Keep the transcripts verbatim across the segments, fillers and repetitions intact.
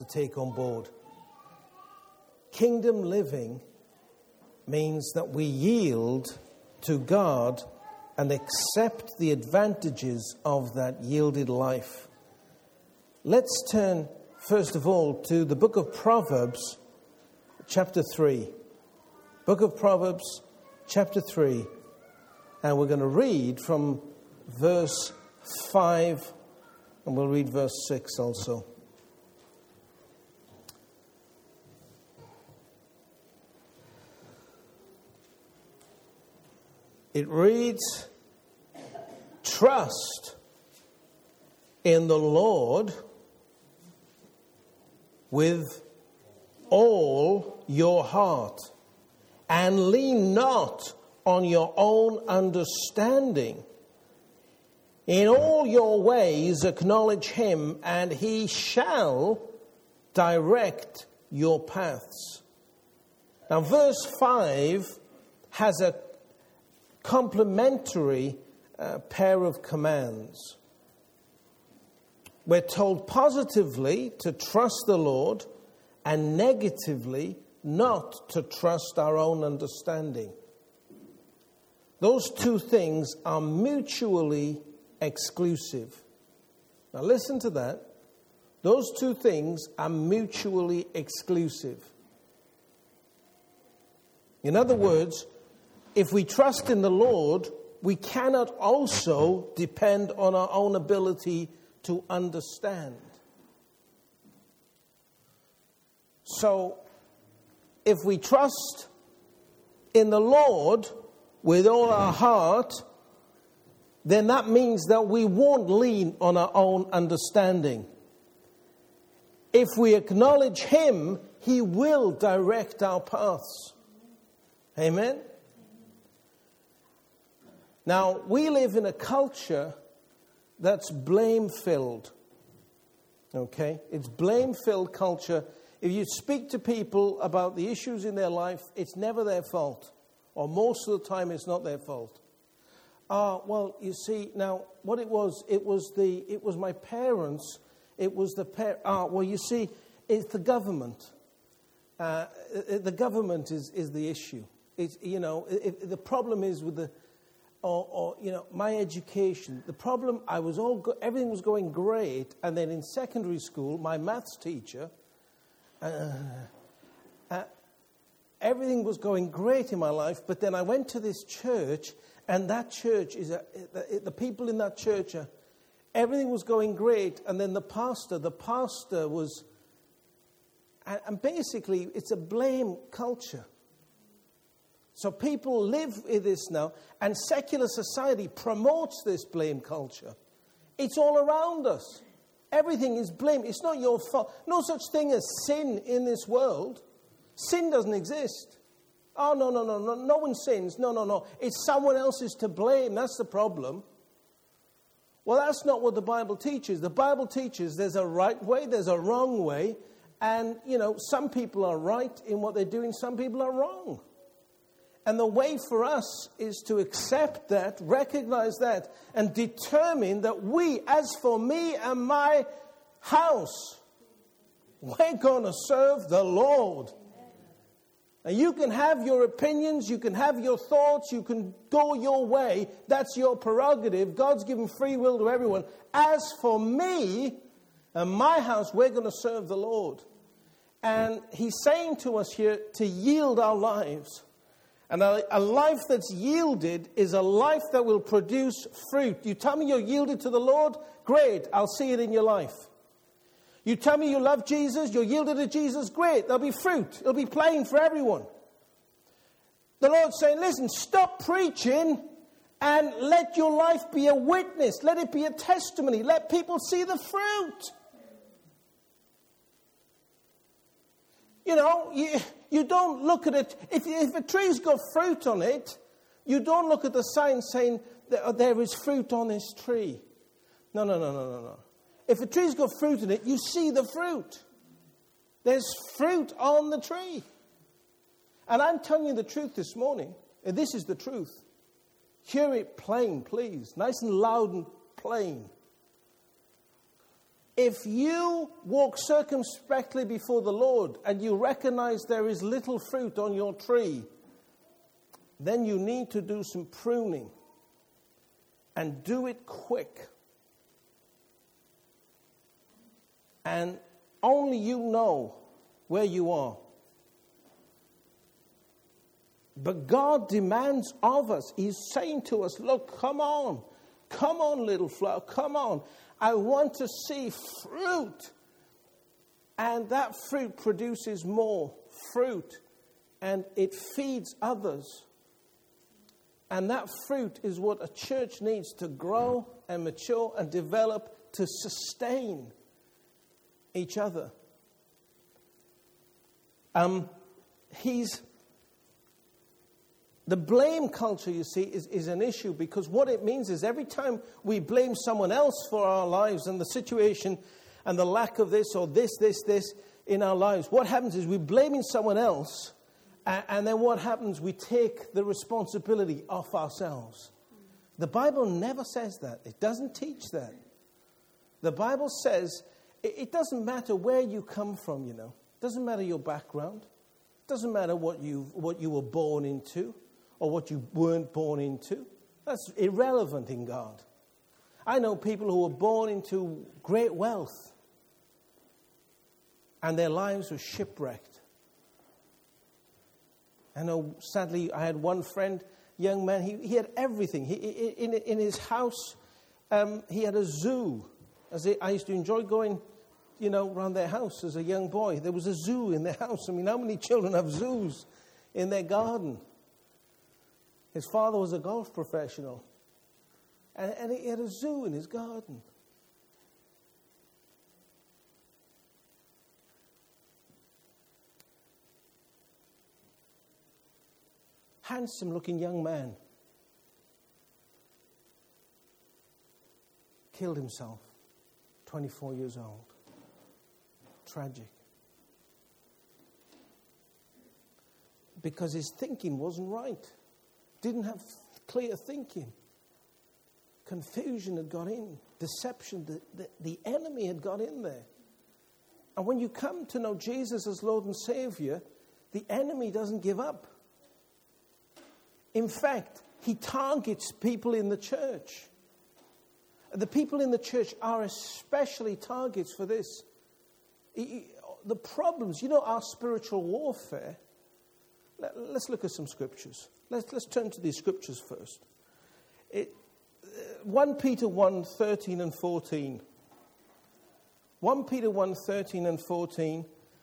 take on board. Kingdom living means that we yield to God and accept the advantages of that yielded life. Let's turn, first of all, to the book of Proverbs, chapter three. Book of Proverbs, chapter three. And we're going to read from verse five, and we'll read verse six also. It reads, "Trust in the Lord with all your heart, and lean not on your own understanding. In all your ways acknowledge him, and he shall direct your paths." Now, verse five has a complementary uh, pair of commands. We're told positively to trust the Lord, and negatively not to trust our own understanding. Those two things are mutually exclusive. Now listen to that. Those two things are mutually exclusive. In other words, if we trust in the Lord, we cannot also depend on our own ability to understand. So, if we trust in the Lord with all our heart, then that means that we won't lean on our own understanding. If we acknowledge him, he will direct our paths. Amen? Now, we live in a culture that's blame-filled. Okay? It's blame-filled culture. If you speak to people about the issues in their life, it's never their fault. Or most of the time, it's not their fault. Ah, uh, well, you see, now, what it was, it was the, it was my parents, it was the, par- ah, well, you see, it's the government. Uh, the government is, is the issue. It's, you know, it, the problem is with the, or, or, you know, my education. The problem, I was all, go- everything was going great, and then in secondary school, my maths teacher, uh, uh, everything was going great in my life, but then I went to this church, and that church is, a, the, the people in that church, are, everything was going great, and then the pastor, the pastor was, and, and basically it's a blame culture. So people live in this now, and secular society promotes this blame culture. It's all around us. Everything is blame. It's not your fault. No such thing as sin in this world. Sin doesn't exist. Oh, no, no, no, no, no one sins. No, no, no. It's someone else is to blame. That's the problem. Well, that's not what the Bible teaches. The Bible teaches there's a right way, there's a wrong way. And, you know, some people are right in what they're doing, some people are wrong. And the way for us is to accept that, recognize that, and determine that we, as for me and my house, we're going to serve the Lord. And you can have your opinions, you can have your thoughts, you can go your way. That's your prerogative. God's given free will to everyone. As for me and my house, we're going to serve the Lord. And he's saying to us here to yield our lives. And a, a life that's yielded is a life that will produce fruit. You tell me you're yielded to the Lord? Great, I'll see it in your life. You tell me you love Jesus, you're yielded to Jesus? Great, there'll be fruit. It'll be plain for everyone. The Lord's saying, listen, stop preaching and let your life be a witness. Let it be a testimony. Let people see the fruit. You know, you, you don't look at it. If, if a tree's got fruit on it, you don't look at the sign saying that there is fruit on this tree. No, no, no, no, no, no. If a tree's got fruit in it, you see the fruit. There's fruit on the tree. And I'm telling you the truth this morning. And this is the truth. Hear it plain, please. Nice and loud and plain. if you walk circumspectly before the Lord and you recognize there is little fruit on your tree, then you need to do some pruning. And do it quick. And only you know where you are. But God demands of us. He's saying to us, look, come on. Come on, little flower. Come on. I want to see fruit. And that fruit produces more fruit. And it feeds others. And that fruit is what a church needs to grow and mature and develop to sustain each other. Um, he's the blame culture, you see, is, is an issue because what it means is every time we blame someone else for our lives and the situation and the lack of this or this, this, this in our lives, what happens is we're blaming someone else. And then what happens? We take the responsibility off ourselves. The Bible never says that. It doesn't teach that. The Bible says it doesn't matter where you come from, you know. It doesn't matter your background. It doesn't matter what you what you were born into or what you weren't born into. That's irrelevant in God. I know people who were born into great wealth and their lives were shipwrecked. I know, sadly, I had one friend, young man, he, he had everything. He, in, in his house, um, he had a zoo. As I, I used to enjoy going, you know, around their house as a young boy. There was a zoo in their house. I mean, how many children have zoos in their garden? His father was a golf professional. And, and he had a zoo in his garden. Handsome-looking young man killed himself, twenty-four years old. Tragic. Because his thinking wasn't right. Didn't have clear thinking. Confusion had got in. Deception, the, the, the enemy had got in there. And when you come to know Jesus as Lord and Savior, the enemy doesn't give up. In fact, he targets people in the church. The people in the church are especially targets for this. The problems, you know, our spiritual warfare. Let's look at some scriptures. Let's, let's turn to these scriptures first. It, First Peter one, thirteen and fourteen. First Peter one, thirteen and fourteen.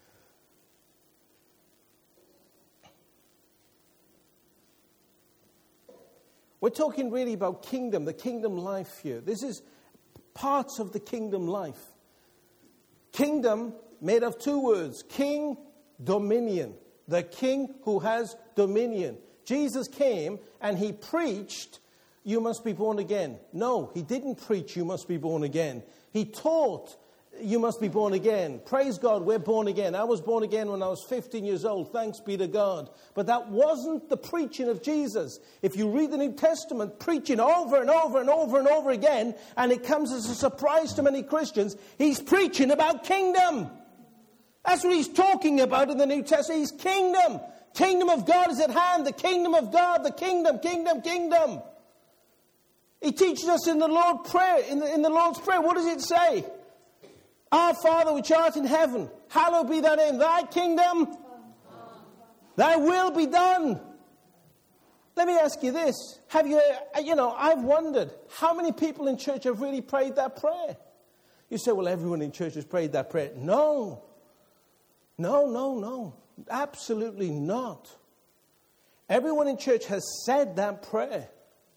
We're talking really about kingdom, the kingdom life here. This is parts of the kingdom life. Kingdom made of two words, king, dominion. The king who has dominion. Jesus came and he preached, you must be born again. No, he didn't preach, you must be born again. He taught, you must be born again. Praise God, we're born again. I was born again when I was fifteen years old. Thanks be to God. But that wasn't the preaching of Jesus. If you read the New Testament, preaching over and over and over and over again, and it comes as a surprise to many Christians, he's preaching about kingdom. That's what he's talking about in the New Testament. He's kingdom. Kingdom of God is at hand. The kingdom of God, the kingdom, kingdom, kingdom. He teaches us in the Lord's Prayer. In the, in the Lord's Prayer, what does it say? Our Father which art in heaven, hallowed be thy name. Thy kingdom, thy will be done. Let me ask you this. Have you, you know, I've wondered how many people in church have really prayed that prayer? You say, well, everyone in church has prayed that prayer. No. No, no, no. Absolutely not. Everyone in church has said that prayer.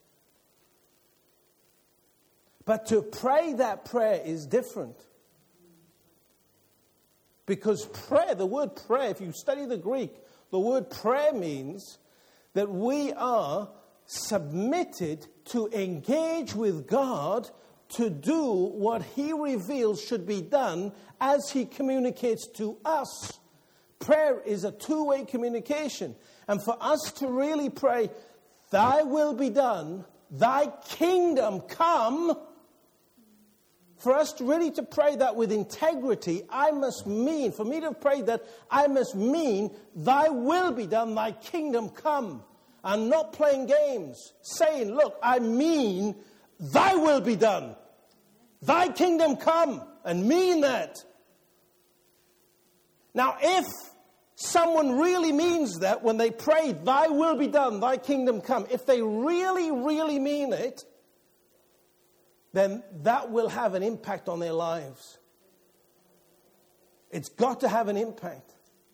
But to pray that prayer is different. Because prayer, the word prayer, if you study the Greek, the word prayer means that we are submitted to engage with God to do what he reveals should be done as he communicates to us. Prayer is a two-way communication. And for us to really pray, thy will be done, thy kingdom come, For us to really to pray that with integrity, I must mean, for me to pray that, I must mean, thy will be done, thy kingdom come. I'm not playing games, saying, look, I mean, thy will be done. Thy kingdom come, and mean that. Now, if someone really means that when they pray, thy will be done, thy kingdom come, if they really, really mean it, then that will have an impact on their lives. It's got to have an impact.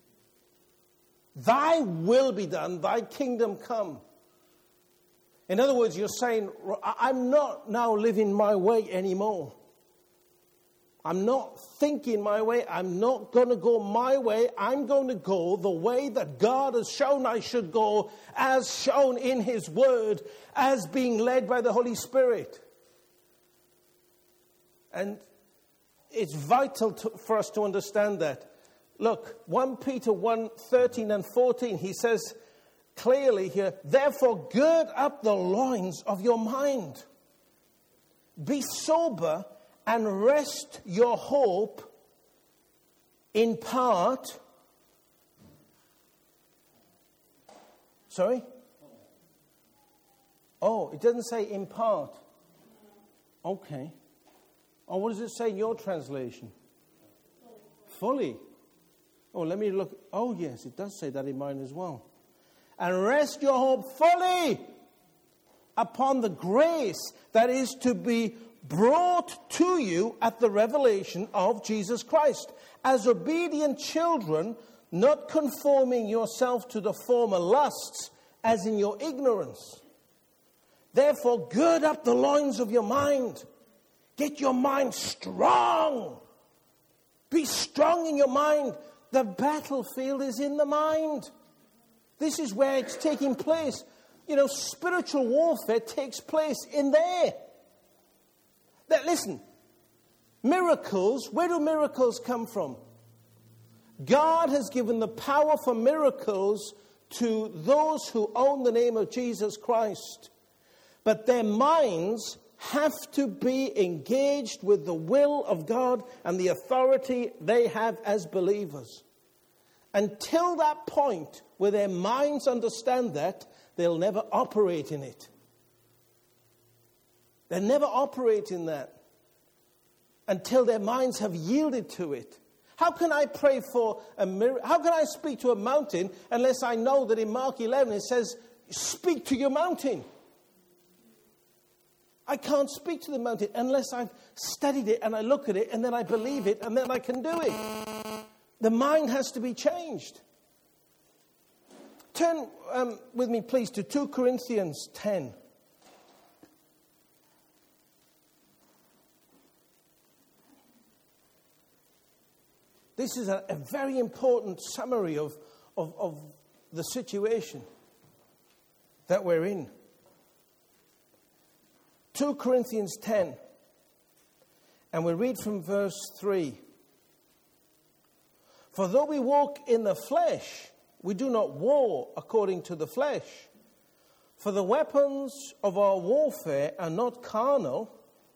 Thy will be done, thy kingdom come. In other words, you're saying, I'm not now living my way anymore. I'm not thinking my way. I'm not going to go my way. I'm going to go the way that God has shown I should go, as shown in His Word, as being led by the Holy Spirit. And it's vital to, for us to understand that. Look, First Peter one, thirteen and fourteen, he says clearly here, therefore gird up the loins of your mind. Be sober and rest your hope in part. Sorry? Oh, it doesn't say in part. Okay. Oh, what does it say in your translation? Fully. Oh, let me look. Oh, yes, it does say that in mine as well. And rest your hope fully upon the grace that is to be brought to you at the revelation of Jesus Christ. As obedient children, not conforming yourself to the former lusts, as in your ignorance. Therefore, gird up the loins of your mind. Get your mind strong. Be strong in your mind. The battlefield is in the mind. This is where it's taking place. You know, spiritual warfare takes place in there. That, listen, miracles, where do miracles come from? God has given the power for miracles to those who own the name of Jesus Christ. But their minds have to be engaged with the will of God and the authority they have as believers. Until that point where their minds understand that, they'll never operate in it. They'll never operate in that until their minds have yielded to it. How can I pray for a miracle? How can I speak to a mountain unless I know that in Mark eleven it says, speak to your mountain? I can't speak to the mountain unless I've studied it and I look at it and then I believe it and then I can do it. The mind has to be changed. Turn um, with me, please, to Second Corinthians ten. This is a, a very important summary of, of, of the situation that we're in. Second Corinthians ten, and we read from verse three. For though we walk in the flesh, we do not war according to the flesh. For the weapons of our warfare are not carnal,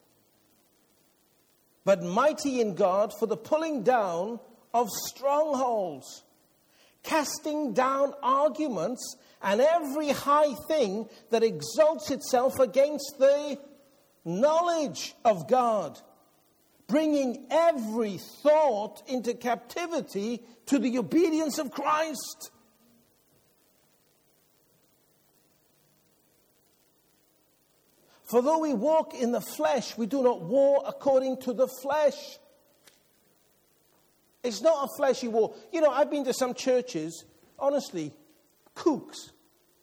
but mighty in God for the pulling down of strongholds, casting down arguments and every high thing that exalts itself against the knowledge of God, bringing every thought into captivity to the obedience of Christ. For though we walk in the flesh, we do not war according to the flesh. It's not a fleshy war. You know, I've been to some churches, honestly, kooks.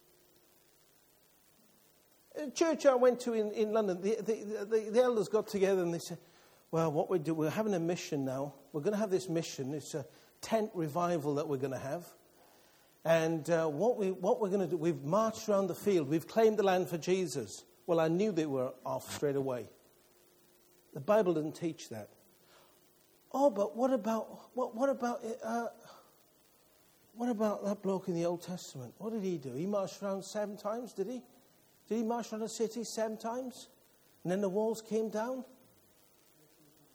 A church I went to in, in London, the, the, the, the elders got together and they said, well, what we do, we're having a mission now. We're going to have this mission. It's a tent revival that we're going to have. And uh, what, we, what we're going to do, we've marched around the field. We've claimed the land for Jesus. Well, I knew they were off straight away. The Bible doesn't teach that. Oh, but what about, what, what about, uh, what about that bloke in the Old Testament? What did he do? He marched around seven times, did he? Did he march around the city seven times? And then the walls came down?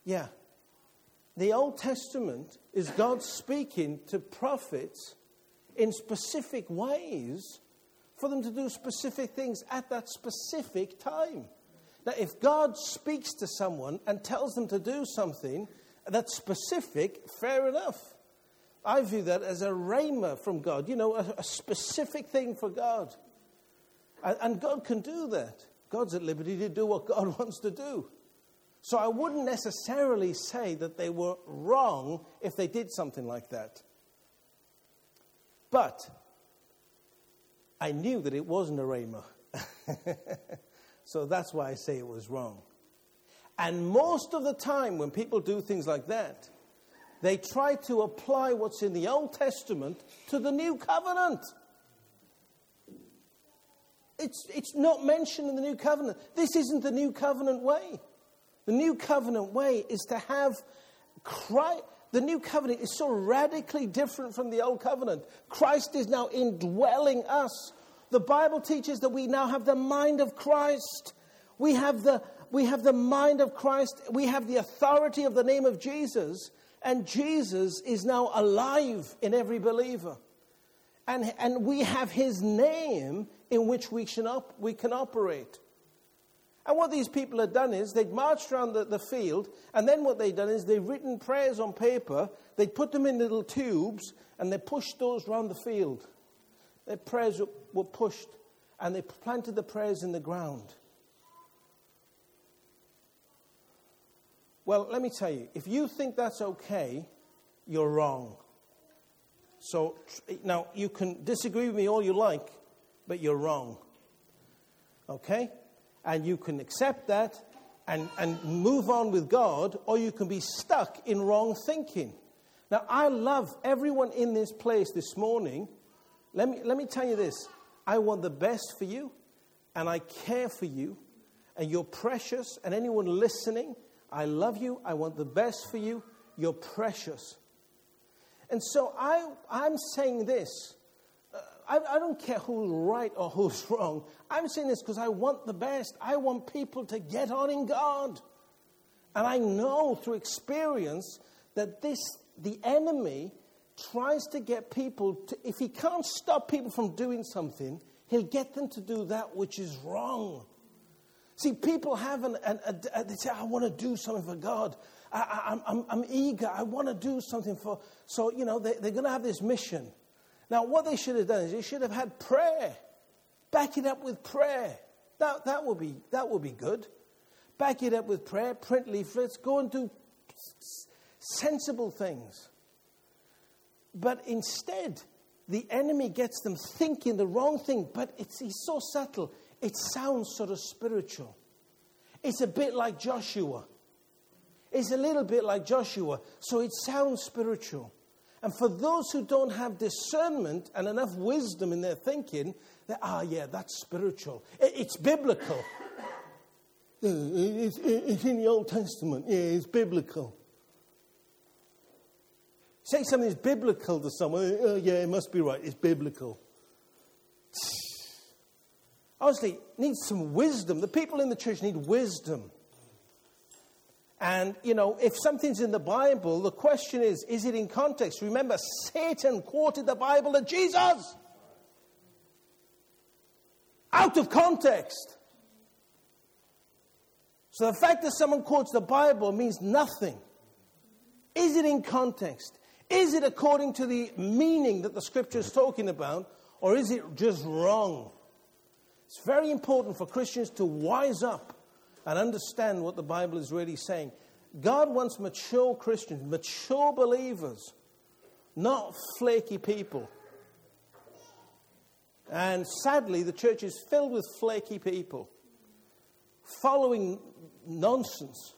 Yeah. The Old Testament is God speaking to prophets in specific ways for them to do specific things at that specific time. Now, if God speaks to someone and tells them to do something that's specific, fair enough. I view that as a rhema from God, you know, a, a specific thing for God. And, and God can do that. God's at liberty to do what God wants to do. So I wouldn't necessarily say that they were wrong if they did something like that. But I knew that it wasn't a rhema. So that's why I say it was wrong. And most of the time when people do things like that, they try to apply what's in the Old Testament to the New Covenant. It's, it's not mentioned in the New Covenant. This isn't the New Covenant way. The New Covenant way is to have Christ. The New Covenant is so radically different from the Old Covenant. Christ is now indwelling us. The Bible teaches that we now have the mind of Christ. We have the, we have the mind of Christ. We have the authority of the name of Jesus. And Jesus is now alive in every believer. And, and we have his name in which we, should op- we can operate. And what these people had done is they'd marched around the, the field, and then what they'd done is they'd written prayers on paper, they'd put them in little tubes, and they pushed those around the field. Their prayers were, were pushed, and they planted the prayers in the ground. Well, let me tell you, if you think that's okay, you're wrong. So, now, you can disagree with me all you like, but you're wrong. Okay? And you can accept that and, and move on with God, or you can be stuck in wrong thinking. Now, I love everyone in this place this morning. Let me, let me tell you this. I want the best for you, and I care for you, and you're precious, and anyone listening, I love you. I want the best for you. You're precious. And so I, I'm saying this. Uh, I, I don't care who's right or who's wrong. I'm saying this because I want the best. I want people to get on in God. And I know through experience that this, the enemy tries to get people to, if he can't stop people from doing something, he'll get them to do that which is wrong. See, people have an, an a, a, they say, I want to do something for God. I, I, I'm, I'm, I'm eager. I want to do something for, so, you know, they, they're going to have this mission. Now, what they should have done is they should have had prayer. Back it up with prayer. That, that would be, that would be good. Back it up with prayer, print leaflets, go and do sensible things. But instead, the enemy gets them thinking the wrong thing, but it's, he's so subtle. It sounds sort of spiritual. It's a bit like Joshua. It's a little bit like Joshua, so it sounds spiritual. And for those who don't have discernment and enough wisdom in their thinking, they ah, yeah, that's spiritual. It, it's biblical. It's, it's in the Old Testament. Yeah, it's biblical. Say something's biblical to someone, oh, yeah, it must be right. It's biblical. Honestly, needs some wisdom. The people in the church need wisdom. And, you know, if something's in the Bible, the question is, is it in context? Remember, Satan quoted the Bible to Jesus. Out of context. So the fact that someone quotes the Bible means nothing. Is it in context? Is it according to the meaning that the Scripture is talking about? Or is it just wrong? It's very important for Christians to wise up and understand what the Bible is really saying. God wants mature Christians, mature believers, not flaky people. And sadly, the church is filled with flaky people, following nonsense.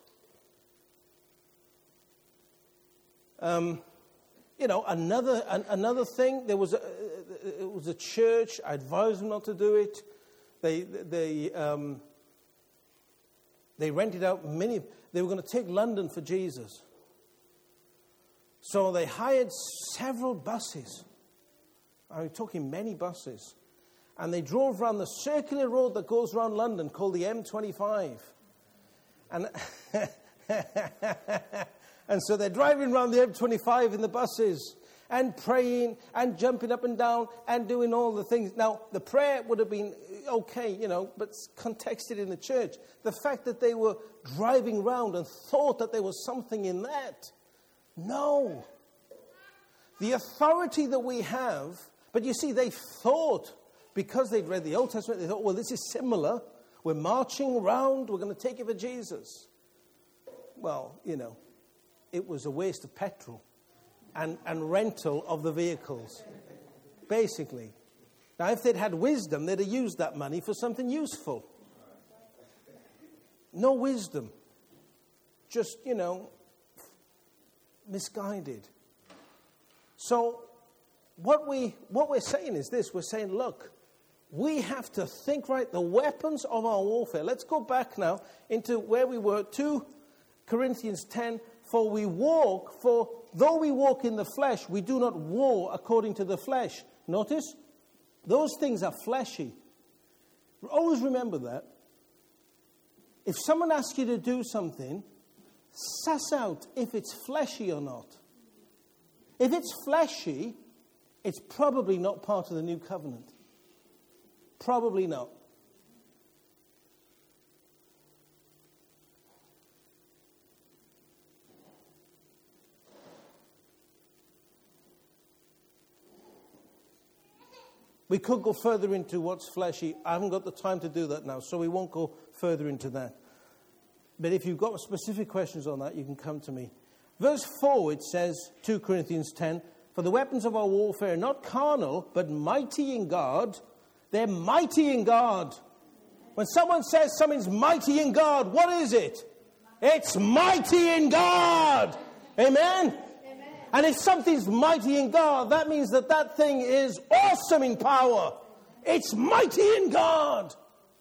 Um, you know, another an, another thing. There was a, it was a church. I advised them not to do it. They they um, they rented out many. They were going to take London for Jesus. So they hired several buses. I'm talking many buses. And they drove around the circular road that goes around London called the M twenty-five. And And so they're driving around the M twenty-five in the buses and praying and jumping up and down and doing all the things. Now, the prayer would have been okay, you know, but contexted in the church. The fact that they were driving around and thought that there was something in that. No. The authority that we have, but you see, they thought, because they'd read the Old Testament, they thought, well, this is similar. We're marching around, we're going to take it for Jesus. Well, you know, it was a waste of petrol and, and rental of the vehicles, basically. Now, if they'd had wisdom, they'd have used that money for something useful. No wisdom. Just, you know, misguided. So, what, we, what we're saying is this. We're saying, look, we have to think right, the weapons of our warfare. Let's go back now into where we were, Second Corinthians ten. For we walk, for though we walk in the flesh, we do not war according to the flesh. Notice, those things are fleshy. Always remember that. If someone asks you to do something, suss out if it's fleshy or not. If it's fleshy, it's probably not part of the new covenant. Probably not. We could go further into what's fleshy. I haven't got the time to do that now, so we won't go further into that. But if you've got specific questions on that, you can come to me. Verse four, it says, Second Corinthians ten, for the weapons of our warfare are not carnal, but mighty in God. They're mighty in God. When someone says something's mighty in God, what is it? It's mighty in God. Amen? And if something's mighty in God, that means that that thing is awesome in power. It's mighty in God.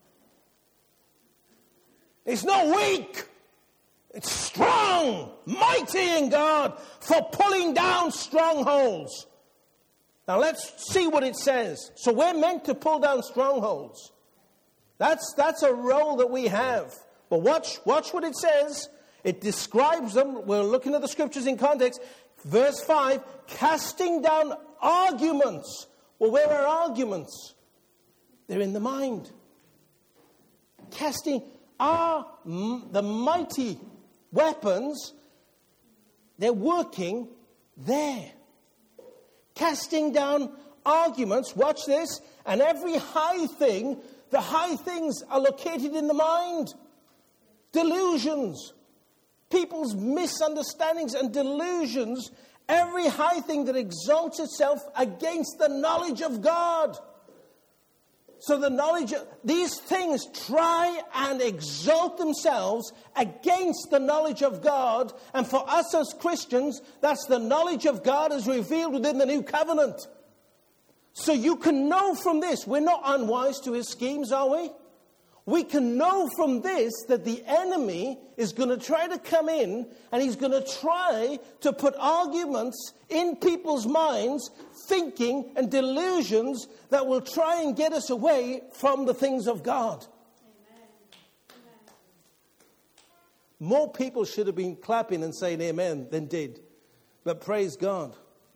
It's not weak. It's strong, mighty in God for pulling down strongholds. Now let's see what it says. So we're meant to pull down strongholds. That's, that's a role that we have. But watch, watch what it says. It describes them. We're looking at the scriptures in context. Verse five, casting down arguments. Well, where are arguments? They're in the mind. Casting are the mighty weapons. They're working there. Casting down arguments. Watch this. And every high thing, the high things are located in the mind. Delusions. People's misunderstandings and delusions, every high thing that exalts itself against the knowledge of God. So the knowledge of these things try and exalt themselves against the knowledge of God. And for us as Christians, that's the knowledge of God as revealed within the new covenant. So you can know from this, we're not unwise to his schemes, are we? We can know from this that the enemy is going to try to come in and he's going to try to put arguments in people's minds, thinking and delusions that will try and get us away from the things of God. Amen. Amen. More people should have been clapping and saying amen than did. But praise God.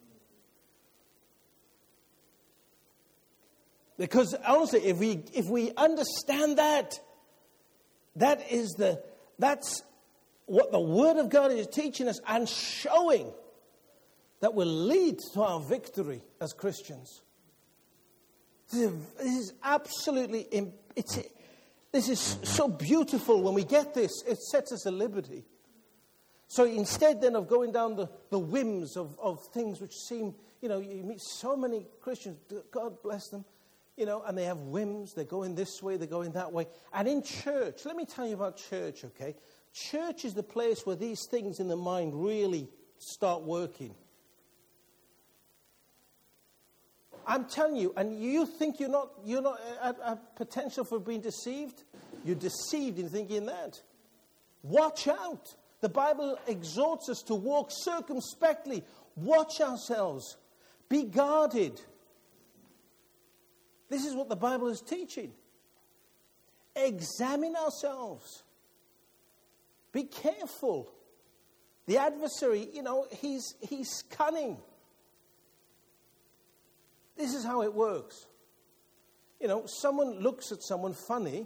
Because honestly, if we if we understand that, that is the that's what the Word of God is teaching us and showing that will lead to our victory as Christians. This is, this is absolutely it's this is so beautiful when we get this. It sets us at liberty. So instead then of going down the, the whims of, of things which seem, you know, you meet so many Christians, God bless them. You know, and they have whims. They're going this way, they're going that way. And in church, let me tell you about church, okay? Church is the place where these things in the mind really start working. I'm telling you, and you think you're not you're not at, at potential for being deceived? You're deceived in thinking that. Watch out. The Bible exhorts us to walk circumspectly. Watch ourselves. Be guarded. This is what the Bible is teaching. Examine ourselves. Be careful. The adversary, you know, he's, he's cunning. This is how it works. You know, someone looks at someone funny.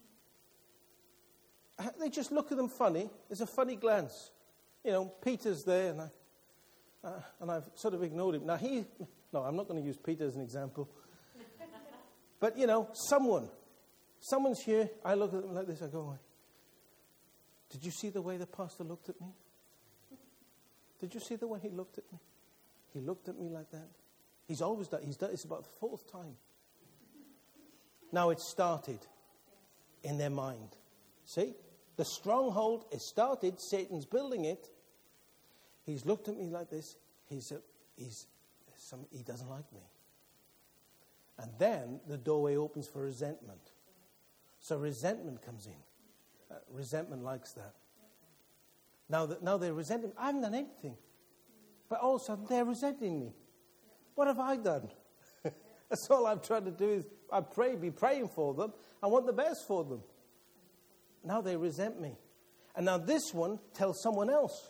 They just look at them funny. There's a funny glance. You know, Peter's there, and, I, uh, and I've sort of ignored him. Now, he... No, I'm not going to use Peter as an example. But, you know, someone. Someone's here. I look at them like this. I go, did you see the way the pastor looked at me? Did you see the way he looked at me? He looked at me like that. He's always done. He's done. It's about the fourth time. Now it started in their mind. See? The stronghold is started. Satan's building it. He's looked at me like this. He's a, he's some, he doesn't like me. And then the doorway opens for resentment. So resentment comes in. Uh, resentment likes that. Now that now they're resenting. I haven't done anything. But all of a sudden they're resenting me. What have I done? That's all I'm trying to do is I pray, be praying for them. I want the best for them. Now they resent me. And now this one tells someone else.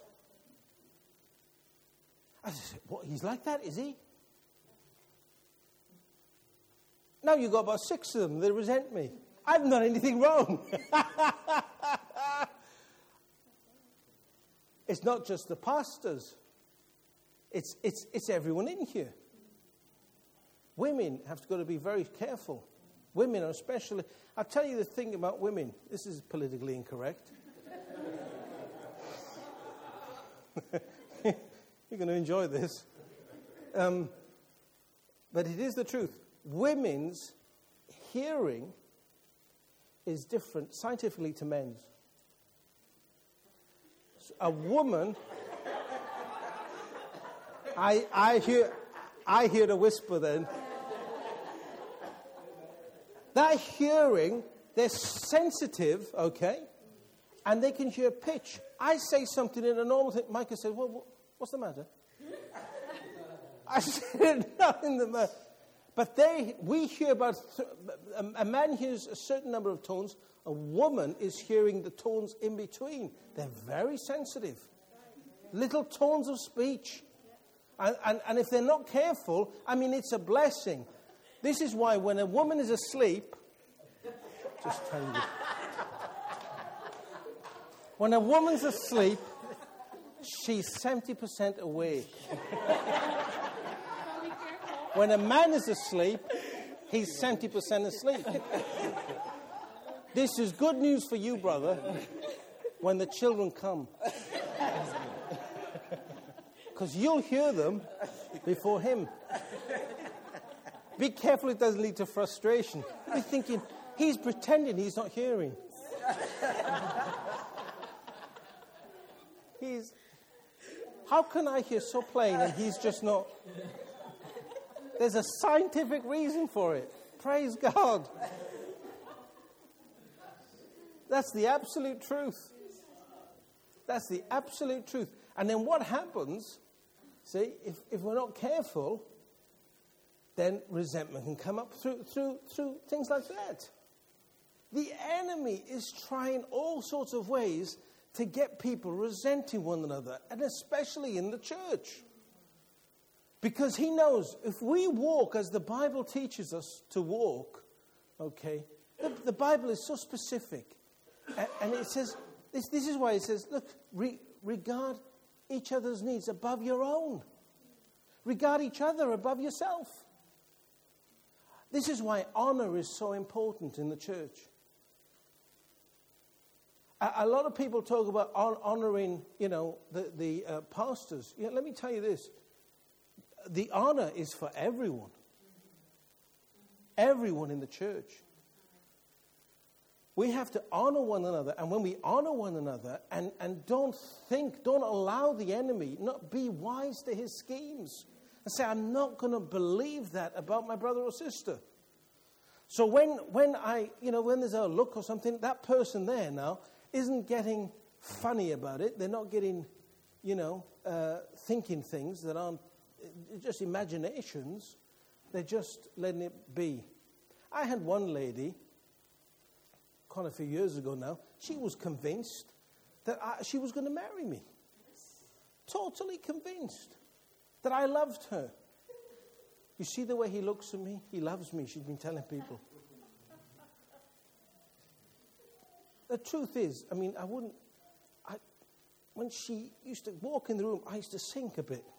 I said, what, he's like that, is he? Now you've got about six of them. They resent me. I haven't done anything wrong. It's not just the pastors. It's, it's, it's everyone in here. Women have got to be very careful. Women are especially... I'll tell you the thing about women. This is politically incorrect. You're going to enjoy this. Um, but it is the truth. Women's hearing is different scientifically to men's. A woman... I, I hear... I hear the whisper then. That hearing, they're sensitive, okay? And they can hear pitch. I say something in a normal thing. Micah said, well, what's the matter? I said, nothing the matter. But they, we hear about, th- a man hears a certain number of tones. A woman is hearing the tones in between. They're very sensitive. Little tones of speech. And, and, and if they're not careful, I mean, it's a blessing. This is why when a woman is asleep, just tell you, when a woman's asleep, she's seventy percent awake. When a man is asleep, he's seventy percent asleep. This is good news for you, brother, when the children come. Because you'll hear them before him. Be careful it doesn't lead to frustration. You're thinking, he's pretending he's not hearing. He's, how can I hear so plain and he's just not? There's a scientific reason for it. Praise God. That's the absolute truth. That's the absolute truth. And then what happens, see, if, if we're not careful, then resentment can come up through, through, through things like that. The enemy is trying all sorts of ways to get people resenting one another, and especially in the church. Because he knows if we walk as the Bible teaches us to walk, okay, the, the Bible is so specific. And, and it says, this, this is why it says, look, re, regard each other's needs above your own. Regard each other above yourself. This is why honor is so important in the church. A, a lot of people talk about hon- honoring, you know, the, the uh, pastors. You know, let me tell you this. The honor is for everyone. Everyone in the church. We have to honor one another. And when we honor one another and, and don't think, don't allow the enemy, not be wise to his schemes. And say, I'm not going to believe that about my brother or sister. So when, when I, you know, when there's a look or something, that person there now isn't getting funny about it. They're not getting, you know, uh, thinking things that aren't just imaginations. They're just letting it be. I had one lady, quite a few years ago now, she was convinced that I, she was going to marry me. Totally convinced that I loved her. You see the way he looks at me? He loves me, she's been telling people. The truth is, I mean, I wouldn't... I, when she used to walk in the room, I used to sink a bit.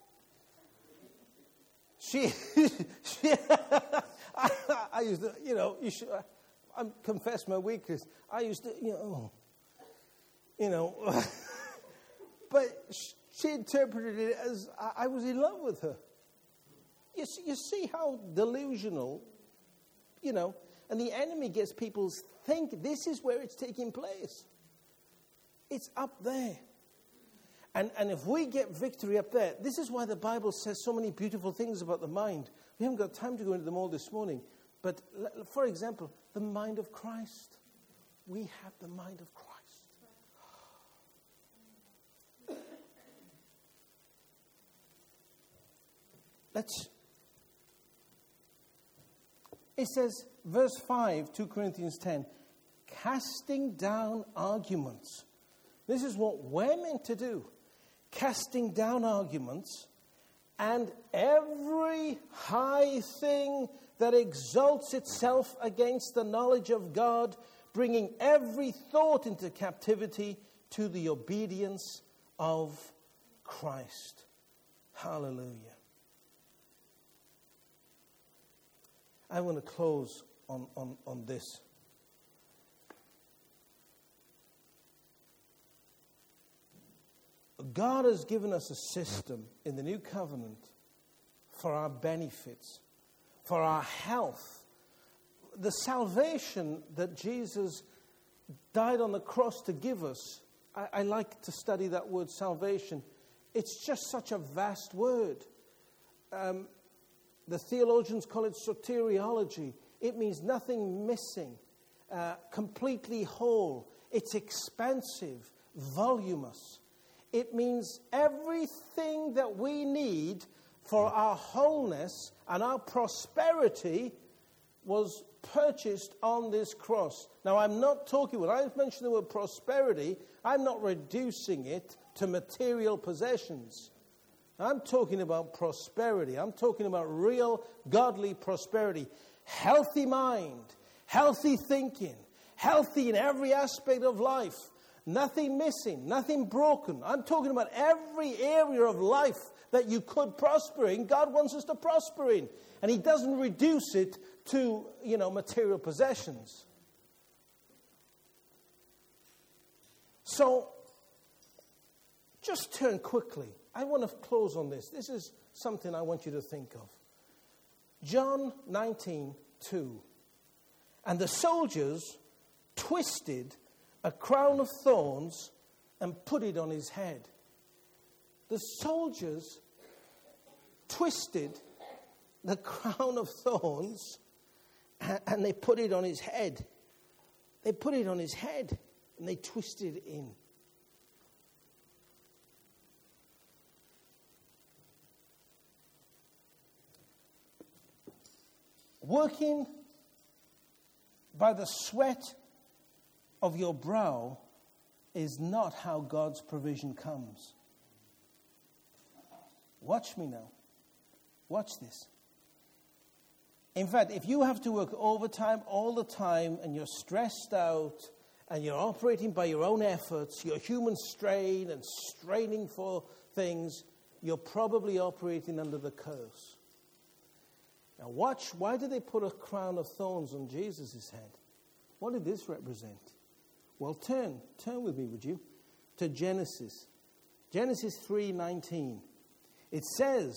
She... she I, I used to, you know, you should... I, I confess my weakness. I used to, you know... You know... but she interpreted it as I, I was in love with her. You see, you see how delusional, you know... And the enemy gets people to think this is where it's taking place. It's up there. And, and if we get victory up there, this is why the Bible says so many beautiful things about the mind. We haven't got time to go into them all this morning. But, for example, the mind of Christ. We have the mind of Christ. Let's... It says, verse five, Second Corinthians ten, casting down arguments. This is what we're meant to do. Casting down arguments and every high thing that exalts itself against the knowledge of God, bringing every thought into captivity to the obedience of Christ. Hallelujah. I want to close on, on, on this. God has given us a system in the new covenant for our benefits, for our health. The salvation that Jesus died on the cross to give us, I, I like to study that word salvation. It's just such a vast word. Um, The theologians call it soteriology. It means nothing missing, uh, completely whole. It's expansive, voluminous. It means everything that we need for our wholeness and our prosperity was purchased on this cross. Now, I'm not talking, when I mention the word prosperity, I'm not reducing it to material possessions. I'm talking about prosperity. I'm talking about real godly prosperity. Healthy mind, healthy thinking, healthy in every aspect of life. Nothing missing, nothing broken. I'm talking about every area of life that you could prosper in. God wants us to prosper in. And He doesn't reduce it to, you know, material possessions. So, just turn quickly. I want to close on this. This is something I want you to think of. John nineteen two. And the soldiers twisted a crown of thorns and put it on his head. The soldiers twisted the crown of thorns and they put it on his head. They put it on his head and they twisted it in. Working by the sweat of your brow is not how God's provision comes. Watch me now. Watch this. In fact, if you have to work overtime all the time and you're stressed out and you're operating by your own efforts, your human strain and straining for things, you're probably operating under the curse. Now watch, why did they put a crown of thorns on Jesus' head? What did this represent? Well, turn, turn with me, would you, to Genesis. Genesis three nineteen. It says,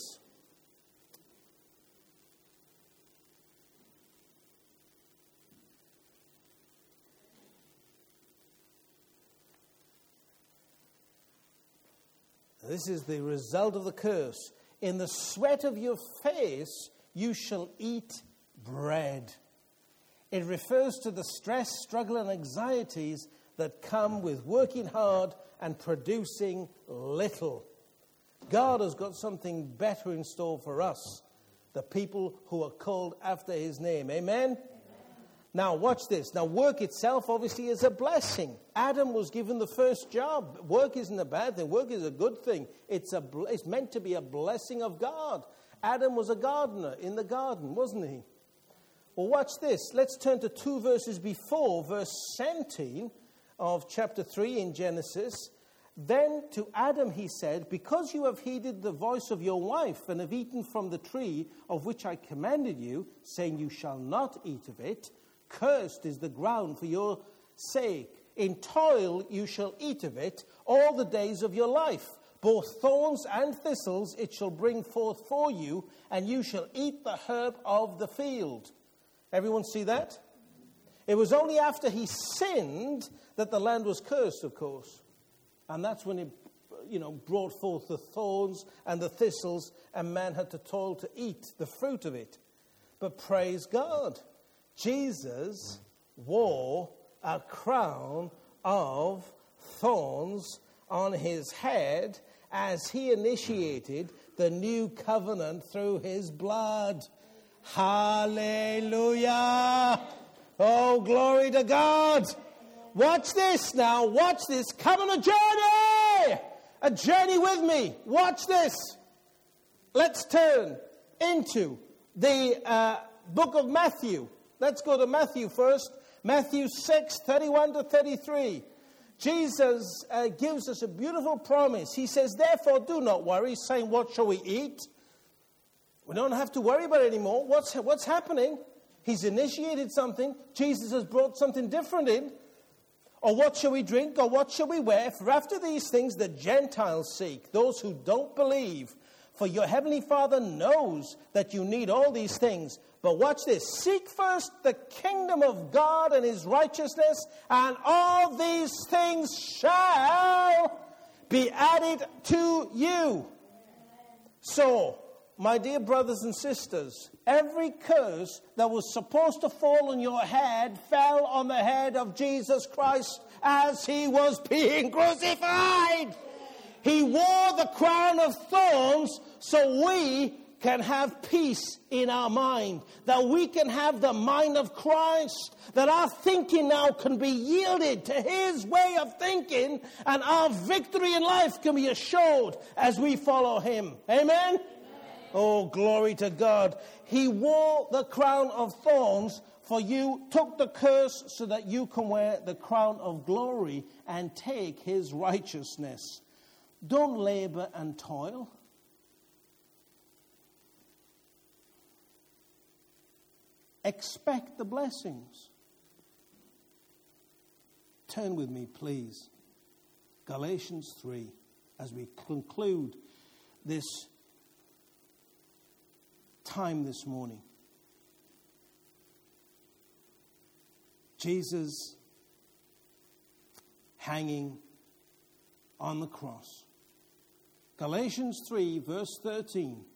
this is the result of the curse. In the sweat of your face, you shall eat bread. It refers to the stress, struggle, and anxieties that come with working hard and producing little. God has got something better in store for us, the people who are called after His name. Amen? Amen. Now, watch this. Now, work itself obviously is a blessing. Adam was given the first job. Work isn't a bad thing. Work is a good thing. It's, a, it's meant to be a blessing of God. Adam was a gardener in the garden, wasn't he? Well, watch this. Let's turn to two verses before, verse seventeen of chapter three in Genesis. Then to Adam he said, because you have heeded the voice of your wife and have eaten from the tree of which I commanded you, saying you shall not eat of it, cursed is the ground for your sake. In toil you shall eat of it all the days of your life. Both thorns and thistles it shall bring forth for you, and you shall eat the herb of the field. Everyone see that? It was only after he sinned that the land was cursed, of course. And that's when it, you know, brought forth the thorns and the thistles, and man had to toil to eat the fruit of it. But praise God, Jesus wore a crown of thorns on his head as he initiated the new covenant through his blood. Hallelujah! Oh, glory to God! Watch this now, watch this. Come on a journey! A journey with me. Watch this. Let's turn into the uh, book of Matthew. Let's go to Matthew first. Matthew six, thirty-one to thirty-three. Jesus uh, gives us a beautiful promise. He says, therefore, do not worry, saying, what shall we eat? We don't have to worry about it anymore. What's, what's happening? He's initiated something. Jesus has brought something different in. Or what shall we drink? Or what shall we wear? For after these things the Gentiles seek, those who don't believe. For your heavenly Father knows that you need all these things. But watch this. Seek first the kingdom of God and his righteousness, and all these things shall be added to you. So, my dear brothers and sisters, every curse that was supposed to fall on your head fell on the head of Jesus Christ as he was being crucified. He wore the crown of thorns so we can have peace in our mind, that we can have the mind of Christ, that our thinking now can be yielded to his way of thinking, and our victory in life can be assured as we follow him. Amen? Oh, glory to God. He wore the crown of thorns for you, took the curse so that you can wear the crown of glory and take his righteousness. Don't labor and toil. Expect the blessings. Turn with me, please. Galatians three, as we conclude this time this morning. Jesus hanging on the cross. Galatians three, verse thirteen.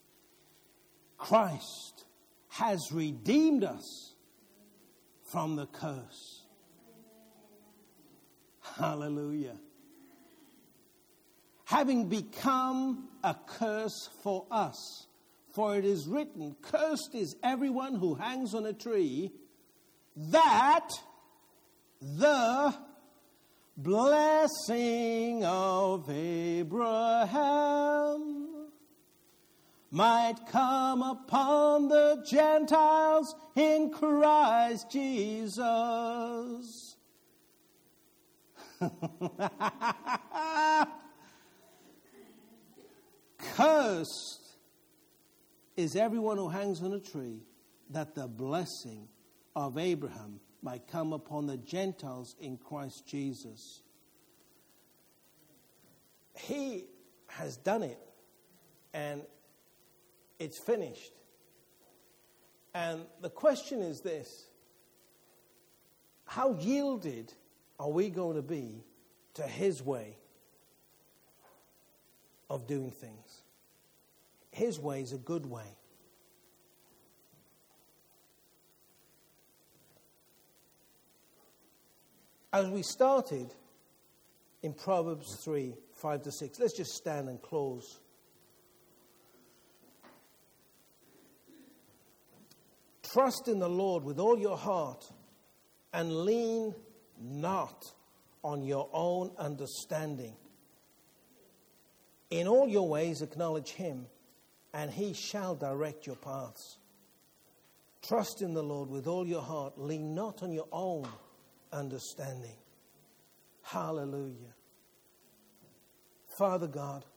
Christ has redeemed us from the curse. Hallelujah. Having become a curse for us. For it is written, cursed is everyone who hangs on a tree, that the blessing of Abraham might come upon the Gentiles in Christ Jesus. Cursed is everyone who hangs on a tree, that the blessing of Abraham might come upon the Gentiles in Christ Jesus. He has done it, and it's finished. And the question is this: how yielded are we going to be to his way of doing things? His way is a good way. As we started in Proverbs three, five to six, let's just stand and close. Trust in the Lord with all your heart and lean not on your own understanding. In all your ways acknowledge him, and he shall direct your paths. Trust in the Lord with all your heart. Lean not on your own understanding. Hallelujah. Father God,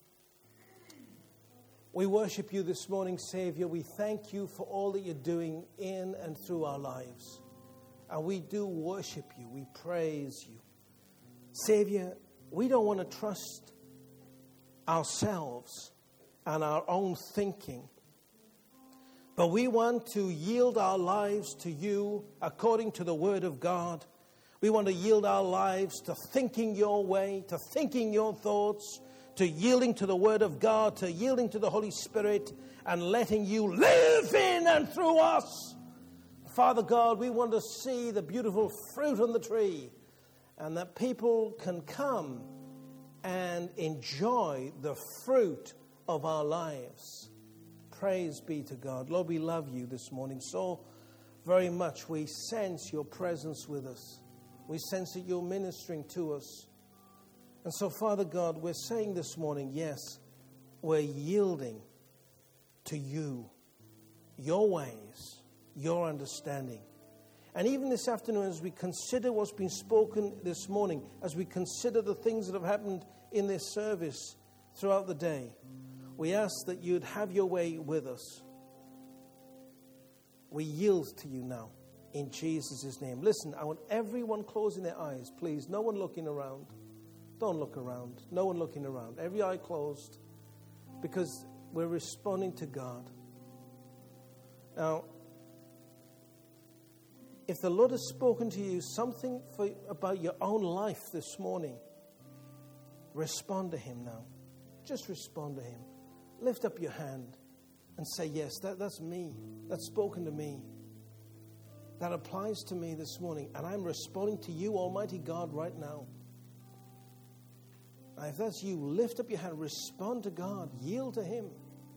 we worship you this morning, Savior. We thank you for all that you're doing in and through our lives. And we do worship you. We praise you. Savior, we don't want to trust ourselves and our own thinking, but we want to yield our lives to you according to the Word of God. We want to yield our lives to thinking your way, to thinking your thoughts, to yielding to the Word of God, to yielding to the Holy Spirit, and letting you live in and through us. Father God, we want to see the beautiful fruit on the tree, and that people can come and enjoy the fruit of our lives. Praise be to God. Lord, we love you this morning so very much. We sense your presence with us. We sense that you're ministering to us. And so, Father God, we're saying this morning, yes, we're yielding to you, your ways, your understanding. And even this afternoon, as we consider what's been spoken this morning, as we consider the things that have happened in this service throughout the day, we ask that you'd have your way with us. We yield to you now in Jesus' name. Listen, I want everyone closing their eyes, please. No one looking around. Don't look around. No one looking around. Every eye closed, because we're responding to God. Now, if the Lord has spoken to you something for, about your own life this morning, respond to him now. Just respond to him. Lift up your hand and say, yes, that, that's me. That's spoken to me. That applies to me this morning. And I'm responding to you, Almighty God, right now. Now, if that's you, lift up your hand. Respond to God. Yield to him.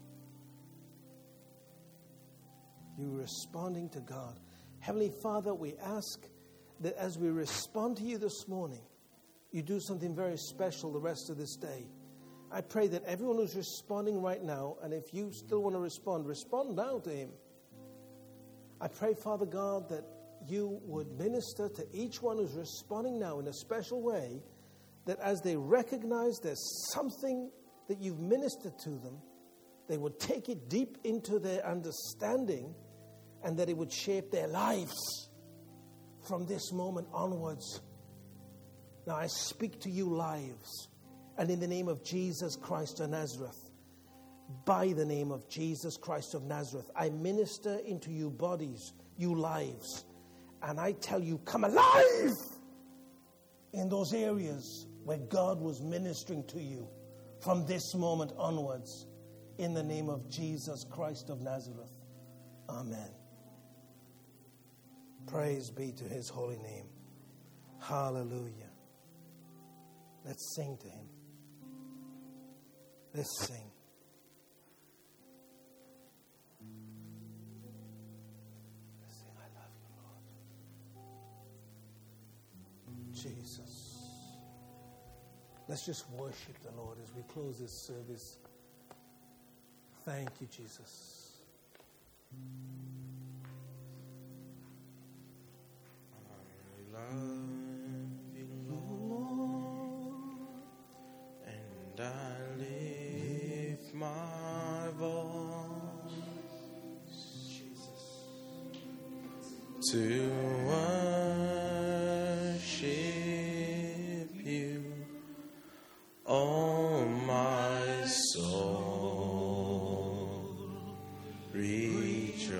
You're responding to God. Heavenly Father, we ask that as we respond to you this morning, you do something very special the rest of this day. I pray that everyone who's responding right now, and if you still want to respond, respond now to him. I pray, Father God, that you would minister to each one who's responding now in a special way, that as they recognize there's something that you've ministered to them, they would take it deep into their understanding, and that it would shape their lives from this moment onwards. Now I speak to you lives, and in the name of Jesus Christ of Nazareth, by the name of Jesus Christ of Nazareth, I minister into you bodies, you lives, and I tell you, come alive in those areas where God was ministering to you from this moment onwards, in the name of Jesus Christ of Nazareth. Amen. Praise be to his holy name. Hallelujah. Let's sing to him. Let's sing. Let's sing, I love you, Lord. Jesus. Let's just worship the Lord as we close this service. Thank you, Jesus. I love you, Lord, and I lift my voice, Jesus, to worship you, oh my soul, rejoice,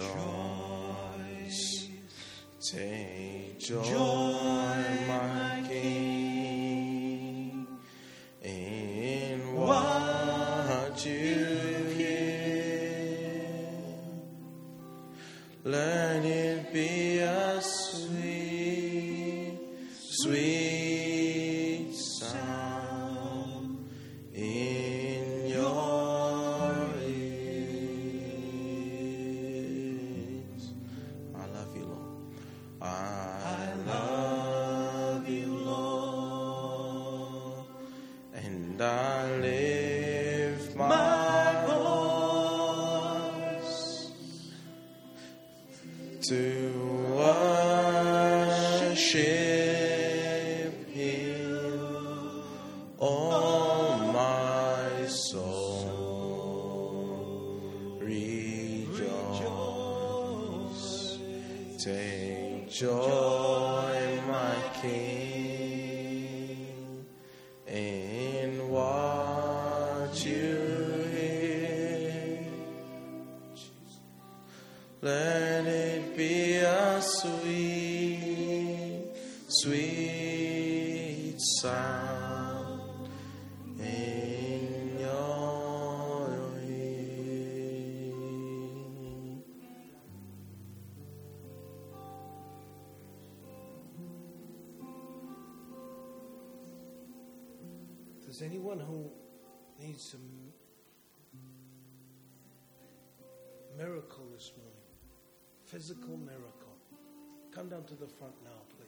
take joy, my King, in what you hear. Let it be a sweet, sweet sound in your ears. to worship Him, oh my soul, rejoice. Take joy, my King, in what you hear. Let it be a sweet, sweet sound in your ear. If there's anyone who needs a miracle this morning, physical miracle, come down to the front now, please.